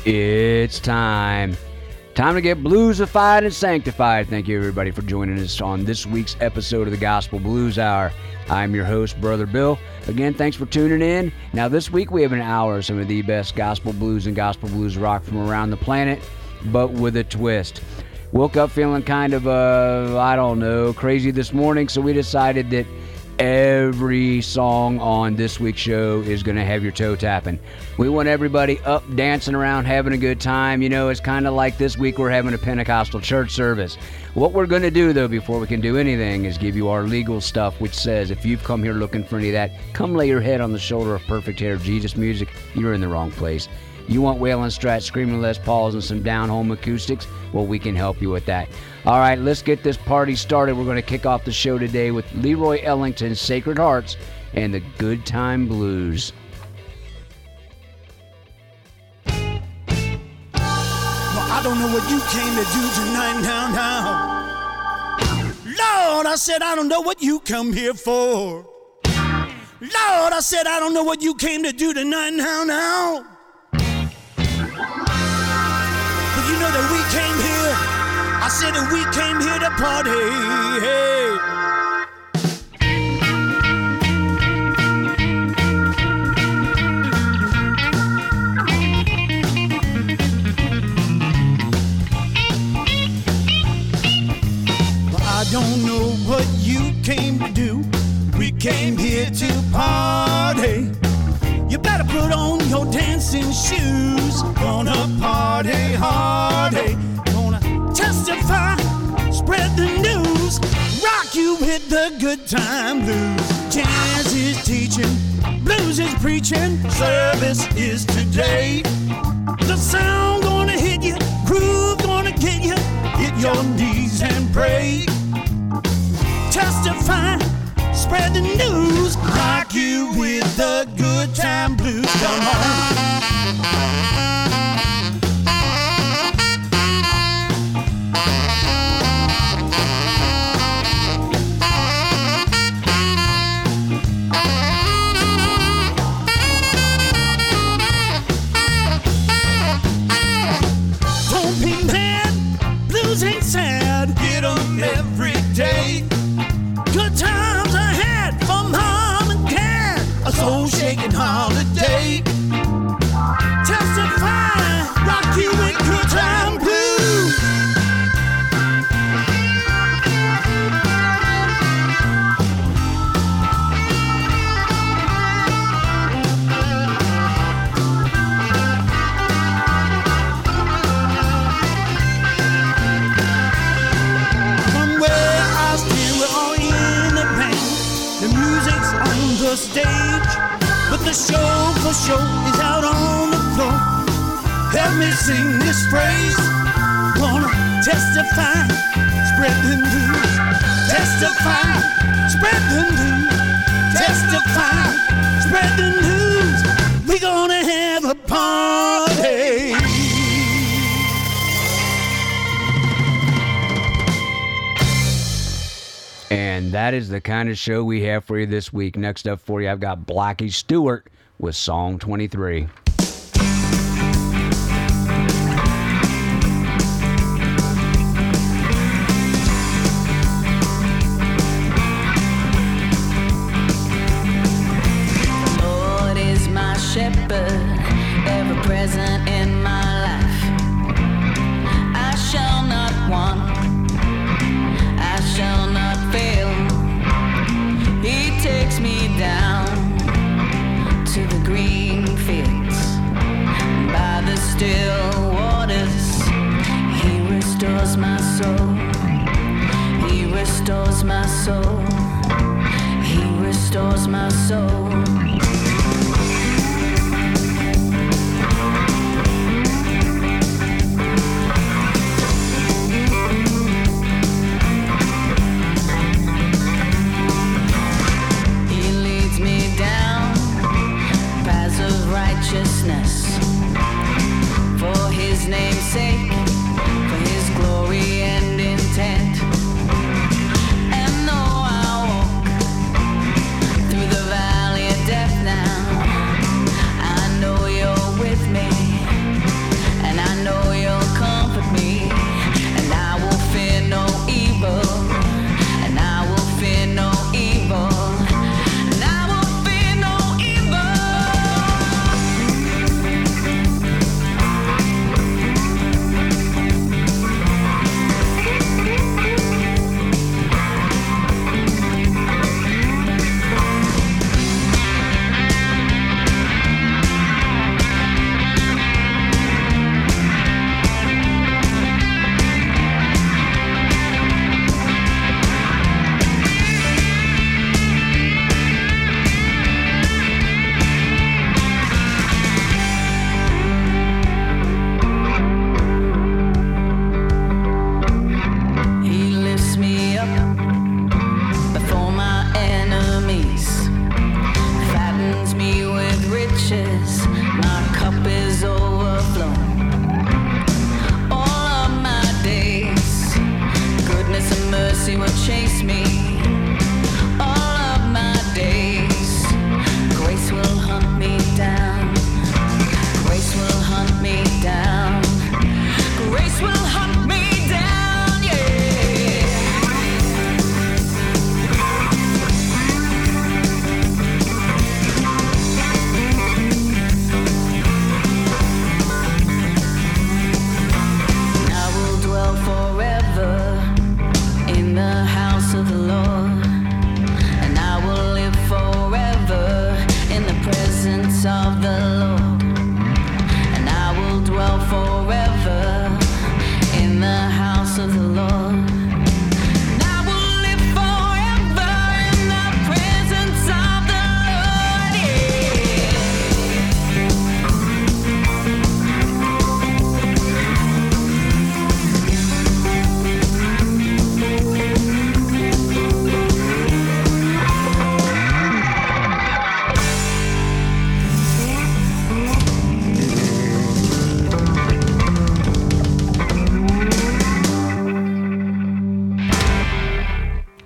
It's time. Time to get bluesified and sanctified. Thank you, everybody, for joining us on this week's episode of the Gospel Blues Hour. I'm your host, Brother Bill. Again, thanks for tuning in. Now, this week we have an hour of some of the best gospel blues and gospel blues rock from around the planet, but with a twist. Woke up feeling kind of, crazy this morning, so we decided that every song on this week's show is going to have your toe tapping. We want everybody up, dancing around, having a good time. You know, it's kind of like this week we're having a Pentecostal church service. What we're going to do, though, before we can do anything is give you our legal stuff, which says if you've come here looking for any of that, come lay your head on the shoulder of Perfect Hair Jesus music, you're in the wrong place. You want Waylon Stratz, Screaming Les Pauls, and some down-home acoustics? Well, we can help you with that. All right, let's get this party started. We're going to kick off the show today with Leroy Ellington's Sacred Hearts and the Good Time Blues. Well, I don't know what you came to do tonight, now. Lord, I said I don't know what you come here for. Lord, I said I don't know what you came to do tonight, now. But you know that we came here, I said that we came here to party, hey. Well, I don't know what you came to do. We came here to party. You better put on your dancing shoes. Gonna party hard, hey. Gonna testify, spread the news. Rock you with the good time blues. Jazz is teaching, blues is preaching. Service is today. The sound gonna hit you, groove gonna get you. Hit your knees and pray. Testify, spread the news. Rock you with the good time blues. Come on. Don't be mad, blues ain't sad. Get 'em every day. Good times ahead for mom and dad. A soul-shaking holiday. Testify, rock you with good time blues. From where I stand, we're all in the band. The music's on the stage, but the show for show is out on the floor. Help me sing this phrase. Gonna testify, spread the news. Testify, spread the news. Testify, spread the news. We're gonna have a party. And that is the kind of show we have for you this week. Next up for you, I've got Blackie Stewart with Song 23. Lord is my shepherd, ever present in my life. I shall not want, I shall not fail. He takes me down to the green fields, by the still waters. He restores my soul. He restores my soul. He restores my soul. Righteousness for his name's sake, for his glory and intent. And though I walk through the valley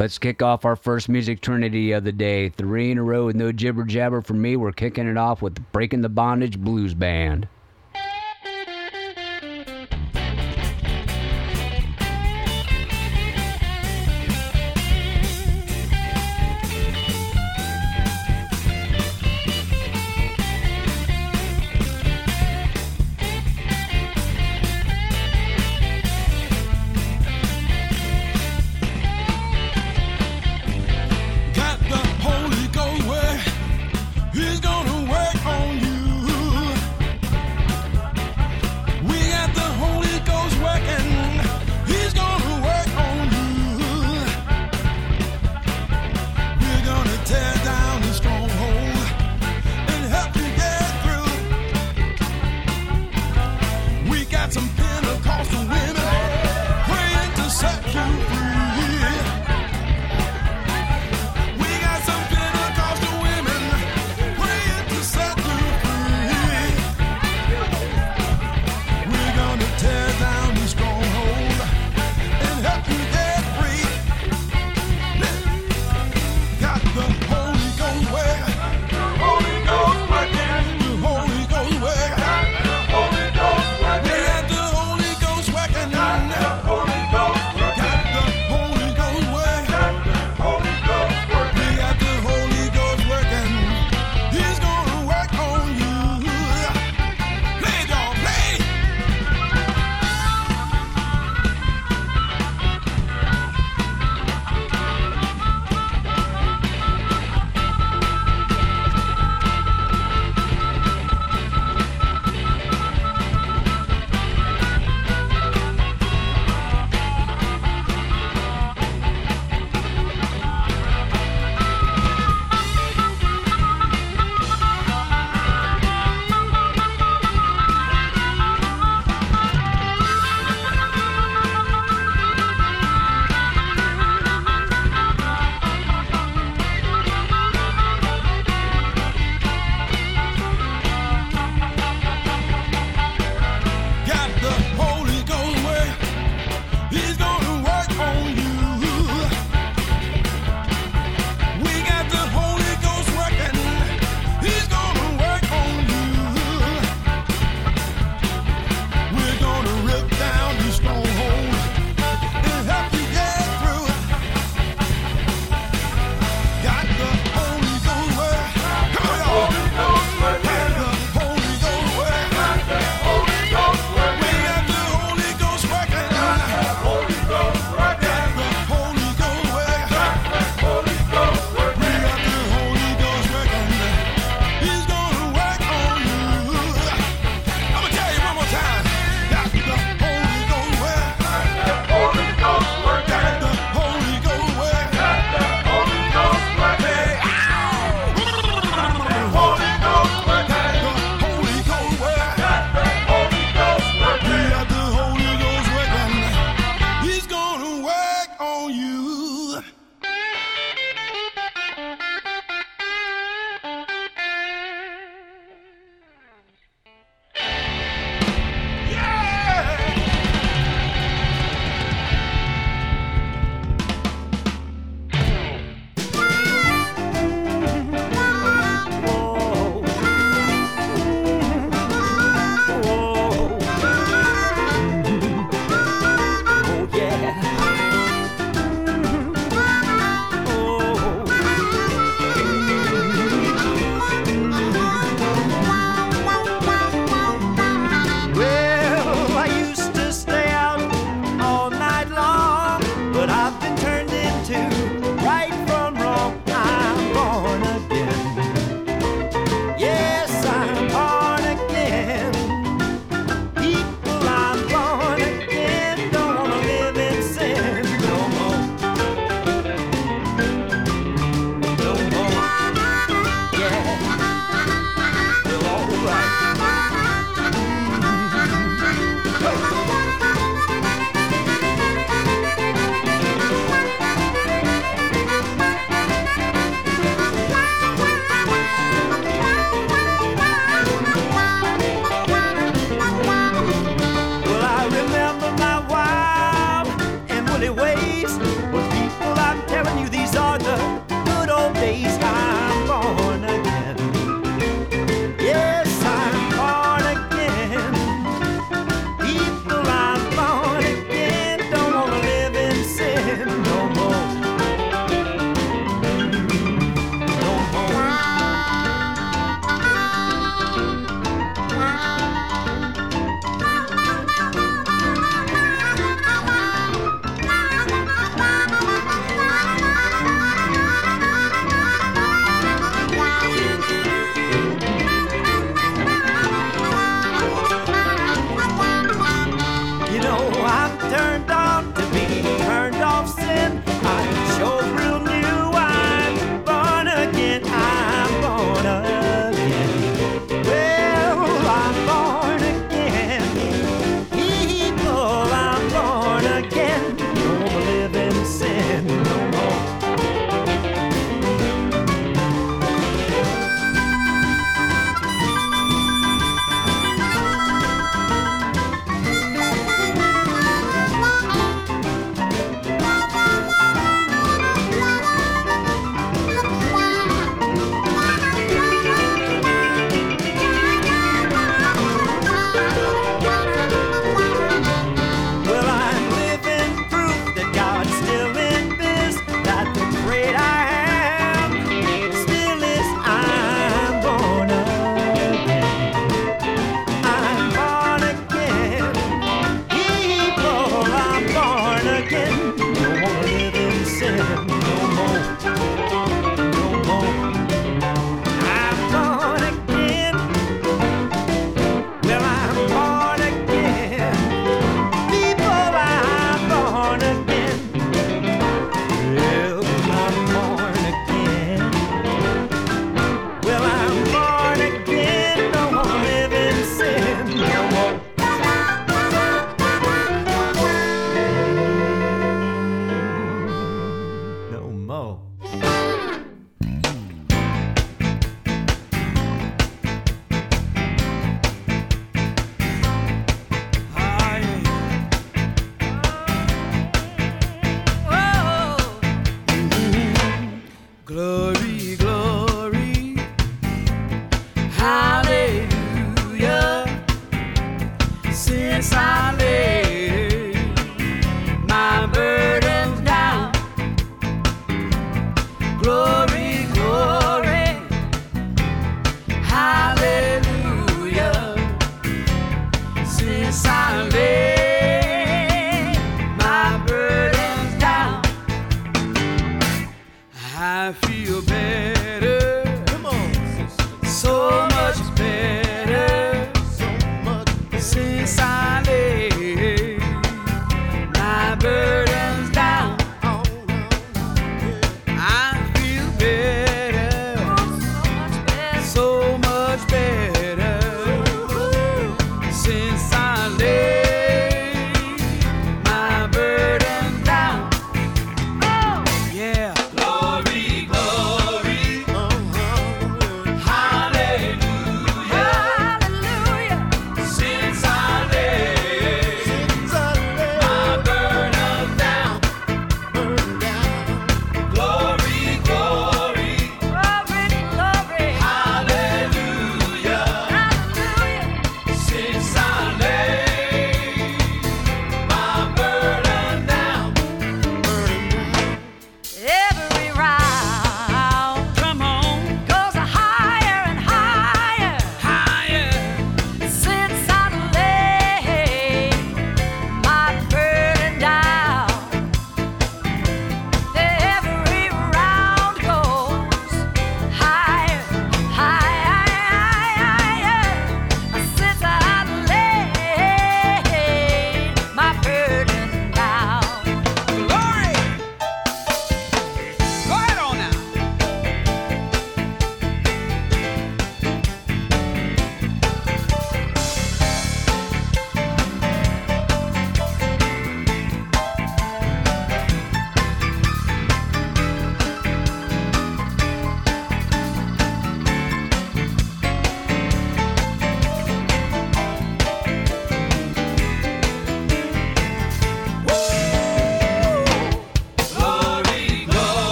Let's kick off our first music trinity of the day. 3 in a row with no jibber jabber from me. We're kicking it off with Breaking the Bondage Blues Band. He's gonna work on you.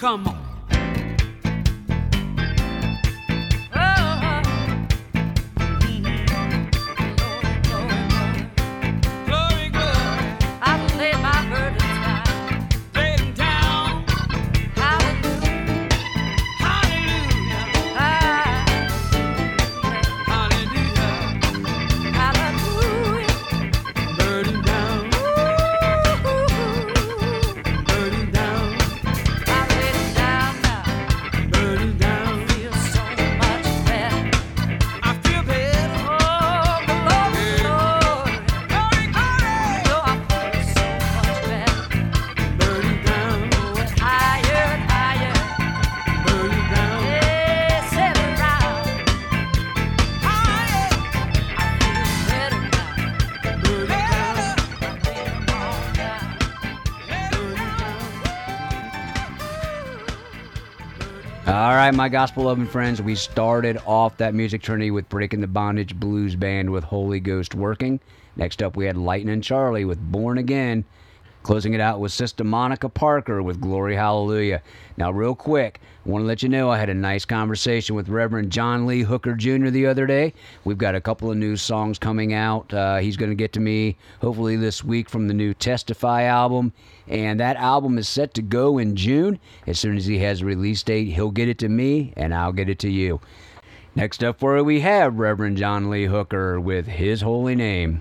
Come on. All right, my gospel-loving friends, we started off that music journey with Breaking the Bondage Blues Band with Holy Ghost Working. Next up, we had Lightnin' Charlie with Born Again. Closing it out with Sister Monica Parker with Glory Hallelujah. Now, real quick, I want to let you know I had a nice conversation with Reverend John Lee Hooker Jr. the other day. We've got a couple of new songs coming out. He's going to get to me hopefully this week from the new Testify album. And that album is set to go in June. As soon as he has a release date, he'll get it to me and I'll get it to you. Next up for we have Reverend John Lee Hooker with His Holy Name.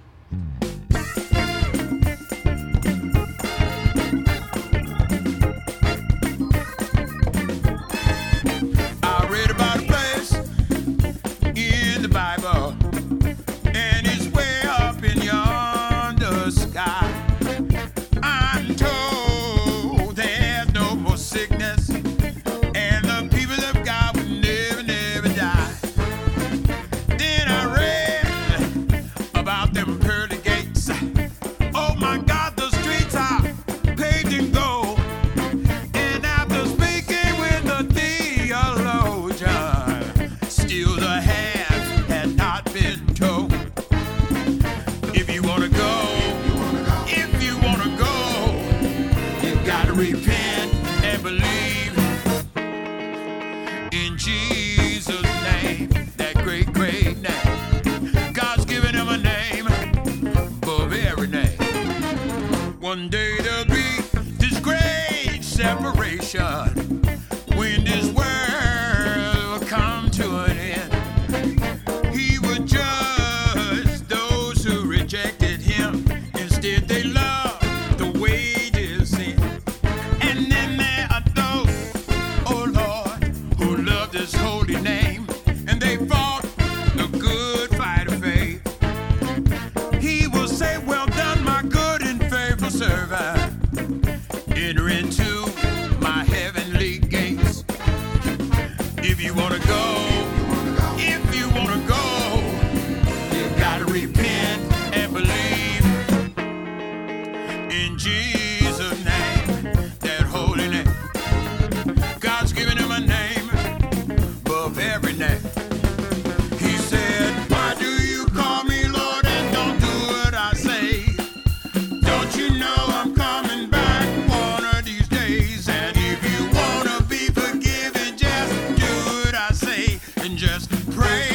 One day there'll be this great separation when this world will come to an end. He would judge those who rejected him. Instead they love the wages sin. And then there are those, oh Lord, who love this holy name. And they fought the good fight of faith. He will say, well done, my good and faithful servant. Enter into my heavenly gates. If you want to go, if you want to go, you got to repent and believe in Jesus' name, that holy name. God's given him a name above every name. He said, why do you call me Lord and don't do what I say? Don't you know I'm coming back one of these days? And if you want to be forgiven, just do what I say and just pray.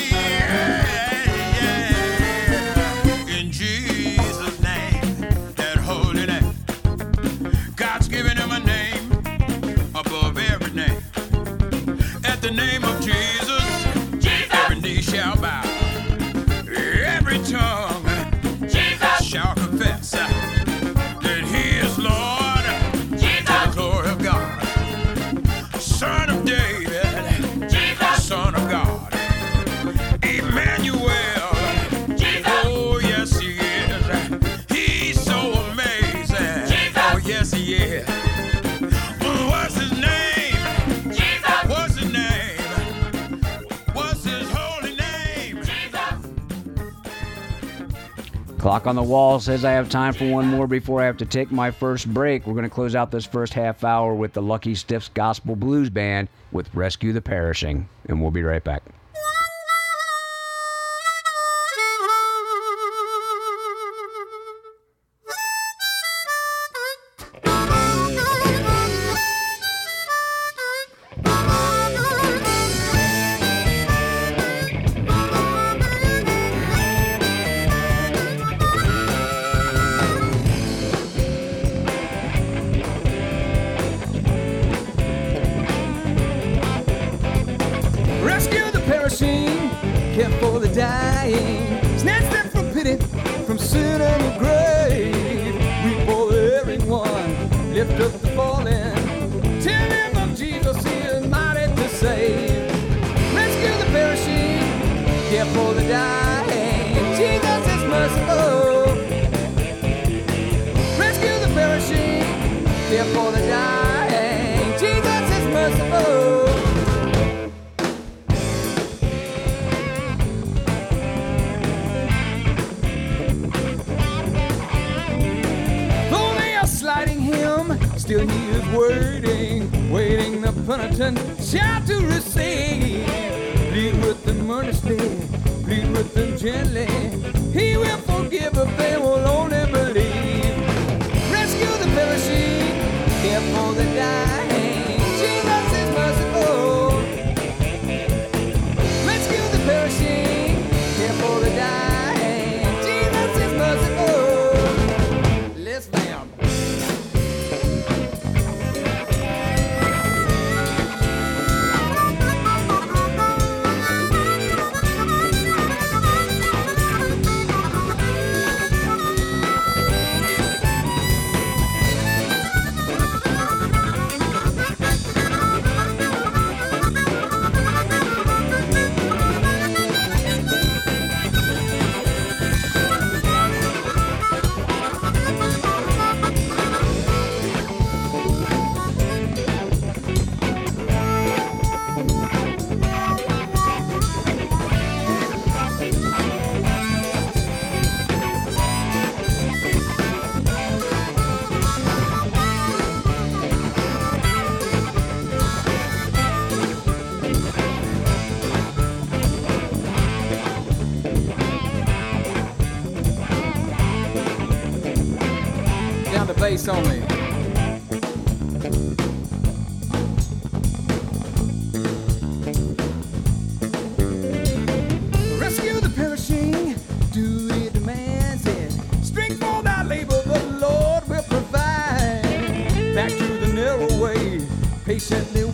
In Jesus' name, that holy name. God's given him a name above every name. At the name of Jesus, every knee shall bow. Every tongue shall confess that he is Lord to the glory of God. Son of David, Son of God, Emmanuel. Oh, yes, he is. He's so amazing. Oh, yes, he is. What's his name? What's his name? What's his holy name? Clock on the wall says I have time for one more before I have to take my first break. We're going to close out this first half hour with the Lucky Stiffs Gospel Blues Band with Rescue the Perishing, and we'll be right back. for the dying, snatch them from pity, from sin and the grave. Weep for everyone, lift up the fallen, tell them of Jesus, he is mighty to save. Rescue the perishing, care for the dying, Jesus is merciful. Rescue the perishing, care for the dying, Jesus is merciful. Sliding him, still he is waiting the penitent shout to receive. Plead with them earnestly, plead with them gently. He will forgive if they will only believe. Rescue the perishing, care for the dying. Jesus is merciful. Rescue the perishing, care for the dying. Jesus is merciful. Let's bam. Bass only. Rescue the perishing, duty demands it. Strength for thy labor, the Lord will provide. Back to the narrow way, patiently